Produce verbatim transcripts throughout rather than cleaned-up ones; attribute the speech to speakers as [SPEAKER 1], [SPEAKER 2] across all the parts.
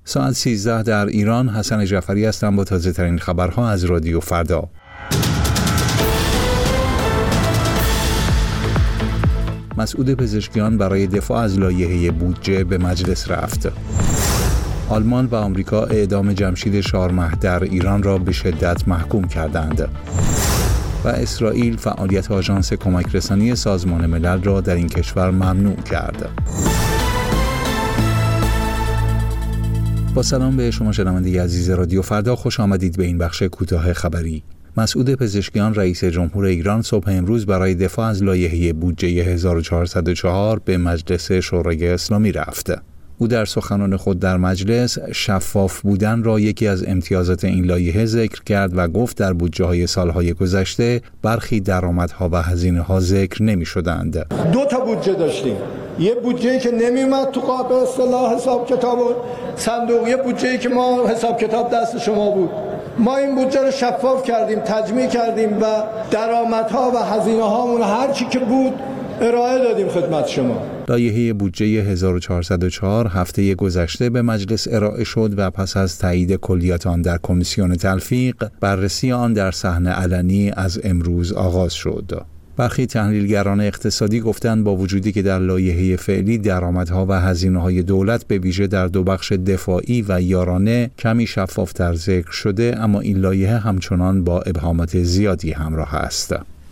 [SPEAKER 1] ساعت سیزده در ایران. حسن جعفری هستم با تازه ترین خبرها از رادیو فردا. مسعود پزشکیان برای دفاع از لایحه بودجه به مجلس رفت. آلمان و آمریکا اعدام جمشید شارمه در ایران را به شدت محکوم کردند. و اسرائیل فعالیت آژانس کمک رسانی سازمان ملل را در این کشور ممنوع کرد. با سلام به شما شنونده عزیز رادیو فردا، خوش آمدید به این بخش کوتاه خبری. مسعود پزشکیان رئیس جمهور ایران صبح امروز برای دفاع از لایحه بودجه هزار و چهارصد و چهار به مجلس شورای اسلامی رفت. او در سخنان خود در مجلس شفاف بودن را یکی از امتیازات این لایحه ذکر کرد و گفت در بودجه‌های سالهای گذشته برخی درآمدها و هزینه‌ها ذکر نمی‌شدند.
[SPEAKER 2] دو تا بودجه داشتیم. یه بودجه‌ای که نمی‌اومد تو قاب اصطلاح حساب کتاب صندوق، یه بودجه‌ای که ما حساب کتاب دست شما بود. ما این بودجه رو شفاف کردیم، تجمیع کردیم و درآمدها و هزینه‌هامون هر چی که بود ارائه دادیم خدمت شما.
[SPEAKER 1] لایحه بودجه هزار و چهارصد و چهار هفته گذشته به مجلس ارائه شد و پس از تایید کلیات آن در کمیسیون تلفیق، بررسی آن در صحنه علنی از امروز آغاز شد. برخی تحلیلگران اقتصادی گفتند با وجودی که در لایحه فعلی درآمدها و هزینه‌های دولت به ویژه در دو بخش دفاعی و یارانه کمی شفاف‌تر ذکر شده، اما این لایحه همچنان با ابهامات زیادی همراه است.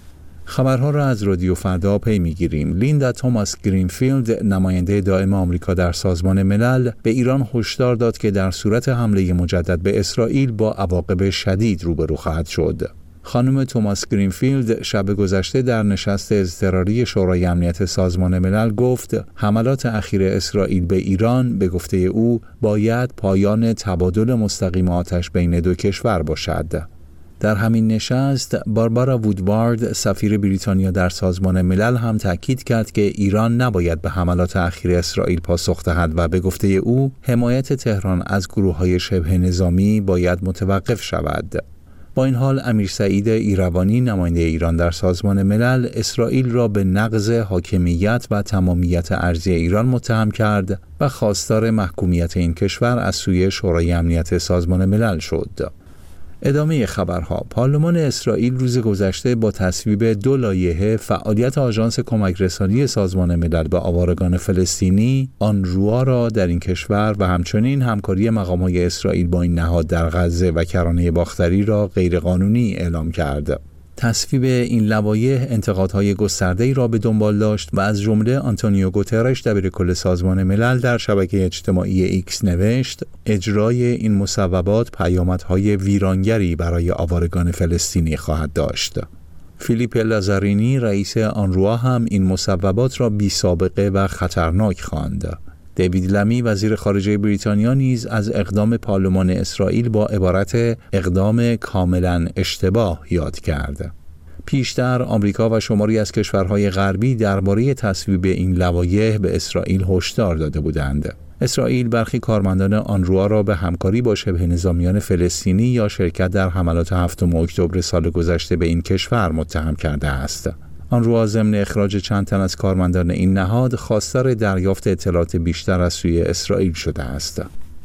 [SPEAKER 1] خبرها را از رادیو فردا پی می‌گیریم. لیندا توماس گرینفیلد، نماینده دائم آمریکا در سازمان ملل، به ایران هشدار داد که در صورت حمله مجدد به اسرائیل با عواقب شدید روبرو خواهد شد. خانم توماس گرینفیلد شب گذشته در نشست اضطراری شورای امنیت سازمان ملل گفت حملات اخیر اسرائیل به ایران به گفته او باید پایان تبادل مستقیم آتش بین دو کشور باشد. در همین نشست باربارا وودوارد، سفیر بریتانیا در سازمان ملل، هم تاکید کرد که ایران نباید به حملات اخیر اسرائیل پاسخ دهد و به گفته او حمایت تهران از گروه‌های شبه نظامی باید متوقف شود. با این حال امیر سعید ایروانی، نماینده ایران در سازمان ملل، اسرائیل را به نقض حاکمیت و تمامیت ارضی ایران متهم کرد و خواستار محکومیت این کشور از سوی شورای امنیت سازمان ملل شد. ادامه خبرها. پارلمان اسرائیل روز گذشته با تصویب دو لایحه فعالیت آژانس کمک رسانی سازمان ملل به آوارگان فلسطینی آنروا را در این کشور و همچنین همکاری مقام‌های اسرائیل با این نهاد در غزه و کرانه باختری را غیرقانونی اعلام کرد. تصویب این لوایح انتقادهای گسترده‌ای را به دنبال داشت و از جمله آنتونیو گوترش، دبیرکل سازمان ملل، در شبکه اجتماعی ایکس نوشت اجرای این مصوبات پیامدهای ویرانگری برای آوارگان فلسطینی خواهد داشت. فیلیپ لازارینی، رئیس آنروا، هم این مصوبات را بی‌سابقه و خطرناک خواند. دیوید لمی، وزیر خارجه بریتانیا، نیز از اقدام پارلمان اسرائیل با عبارت اقدام کاملا اشتباه یاد کرد. پیشتر آمریکا و شماری از کشورهای غربی درباره تصویب این لوایح به اسرائیل هشدار داده بودند. اسرائیل برخی کارمندان آنروا را به همکاری با شبه نظامیان فلسطینی یا شرکت در حملات هفتم اکتبر سال گذشته به این کشور متهم کرده است. آنروا ضمن اخراج چند تن از کارمندان این نهاد خواستار دریافت اطلاعات بیشتر از سوی اسرائیل شده است.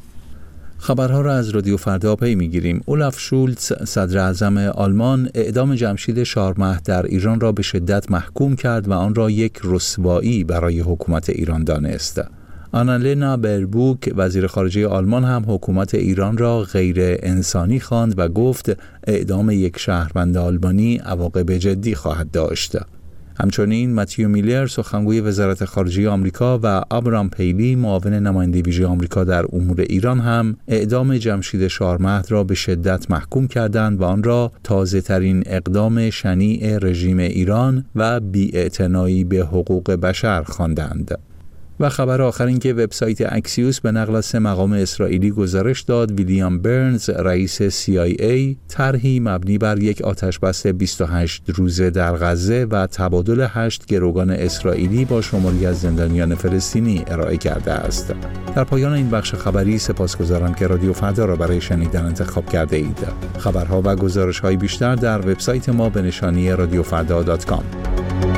[SPEAKER 1] خبرها را از رادیو فردا پی می‌گیریم. اولاف شولتز، صدر اعظم آلمان، اعدام جمشید شارمه در ایران را به شدت محکوم کرد و آن را یک رسوایی برای حکومت ایران دانست. آنالنا بربوک، وزیر خارجه آلمان، هم حکومت ایران را غیر انسانی خواند و گفت اعدام یک شهروند آلمانی عواقب جدی خواهد داشت. همچنین متیو میلر، سخنگوی وزارت خارجه آمریکا، و آبرام پیلی، معاون نماینده ویژه آمریکا در امور ایران، هم اعدام جمشید شارمه را به شدت محکوم کردند و آن را تازه‌ترین اقدام شنیع رژیم ایران و بی‌اعتنایی به حقوق بشر خواندند. و خبر آخر این که وبسایت اکسیوس به نقل از سه مقام اسرائیلی گزارش داد ویلیام برنز، رئیس سی آی ای، طرحی مبنی بر یک آتشبس بیست و هشت روزه در غزه و تبادل هشت گروگان اسرائیلی با شماری از زندانیان فلسطینی ارائه کرده است. در پایان این بخش خبری سپاسگزارم که رادیو فردا را برای شنیدن انتخاب کرده اید. خبرها و گزارش‌های بیشتر در وبسایت ما به نشانی رادیو فردا دات کام.